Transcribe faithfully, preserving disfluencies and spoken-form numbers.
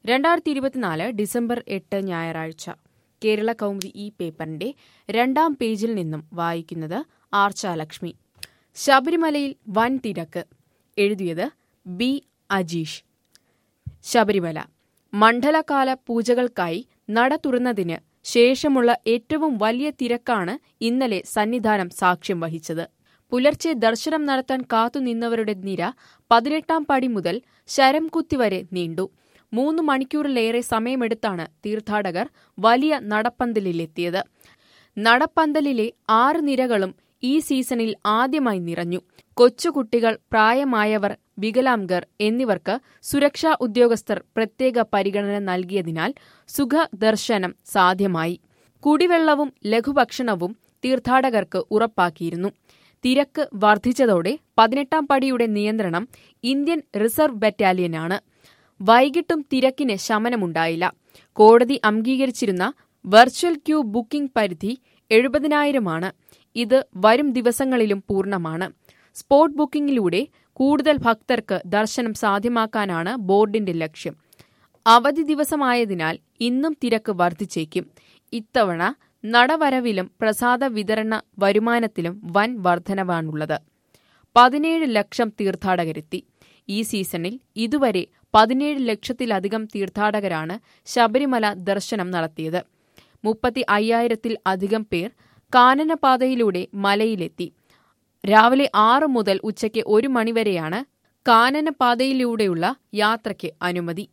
രണ്ടായിരത്തി ഇരുപത്തിനാല് ഡിസംബർ എട്ട് ഞായറാഴ്ച കേരള കൗമുദി ഈ പേപ്പറിന്റെ രണ്ടാം പേജിൽ നിന്നും വായിക്കുന്നത് ആർച്ചാലക്ഷ്മി. ശബരിമലയിൽ വൻ തിരക്ക്. എഴുതിയത് ബി അജീഷ്. ശബരിമല മണ്ഡലകാല പൂജകൾക്കായി നട തുറന്നതിന് ശേഷമുള്ള ഏറ്റവും വലിയ തിരക്കാണ് ഇന്നലെ സന്നിധാനം സാക്ഷ്യം വഹിച്ചത്. പുലർച്ചെ ദർശനം നടത്താൻ കാത്തുനിന്നവരുടെ നിര പതിനെട്ടാം പടി മുതൽ ശരംകുത്തി വരെ നീണ്ടു. മൂന്ന് മണിക്കൂറിലേറെ സമയമെടുത്താണ് തീർത്ഥാടകർ വലിയ നടപ്പന്തലിലെത്തിയത്. നടപ്പന്തലിലെ ആറ് നിരകളും ഈ സീസണിൽ ആദ്യമായി നിറഞ്ഞു. കൊച്ചുകുട്ടികൾ, പ്രായമായവർ, വികലാംഗർ എന്നിവർക്ക് സുരക്ഷാ ഉദ്യോഗസ്ഥർ പ്രത്യേക പരിഗണന നൽകിയതിനാൽ സുഖദർശനം സാധ്യമായി. കുടിവെള്ളവും ലഘുഭക്ഷണവും തീർത്ഥാടകർക്ക് ഉറപ്പാക്കിയിരുന്നു. തിരക്ക് വർദ്ധിച്ചതോടെ പതിനെട്ടാം പടിയുടെ നിയന്ത്രണം ഇന്ത്യൻ റിസർവ് ബറ്റാലിയനാണ്. വൈകിട്ടും തിരക്കിന് ശമനമുണ്ടായില്ല. കോടതി അംഗീകരിച്ചിരുന്ന വെർച്വൽ ക്യൂ ബുക്കിംഗ് പരിധി എഴുപതിനായിരമാണ്. ഇത് വരും ദിവസങ്ങളിലും പൂർണ്ണമാണ്. സ്പോട്ട് ബുക്കിംഗിലൂടെ കൂടുതൽ ഭക്തർക്ക് ദർശനം സാധ്യമാക്കാനാണ് ബോർഡിന്റെ ലക്ഷ്യം. അവധി ദിവസമായതിനാൽ ഇന്നും തിരക്ക് വർദ്ധിച്ചേക്കും. ഇത്തവണ നടവരവിലും പ്രസാദ വിതരണ വരുമാനത്തിലും വൻ വർധനവാണുള്ളത്. പതിനേഴ് ലക്ഷം തീർത്ഥാടകരെത്തി. ഈ സീസണിൽ ഇതുവരെ പതിനേഴ് ലക്ഷത്തിലധികം തീർത്ഥാടകരാണ് ശബരിമല ദർശനം നടത്തിയത്. മുപ്പത്തി അയ്യായിരത്തിൽ അധികം പേർ കാനനപാതയിലൂടെ മലയിലെത്തി. രാവിലെ ആറ് മുതൽ ഉച്ചയ്ക്ക് ഒരു മണിവരെയാണ് കാനനപാതയിലൂടെയുള്ള യാത്രയ്ക്ക് അനുമതി.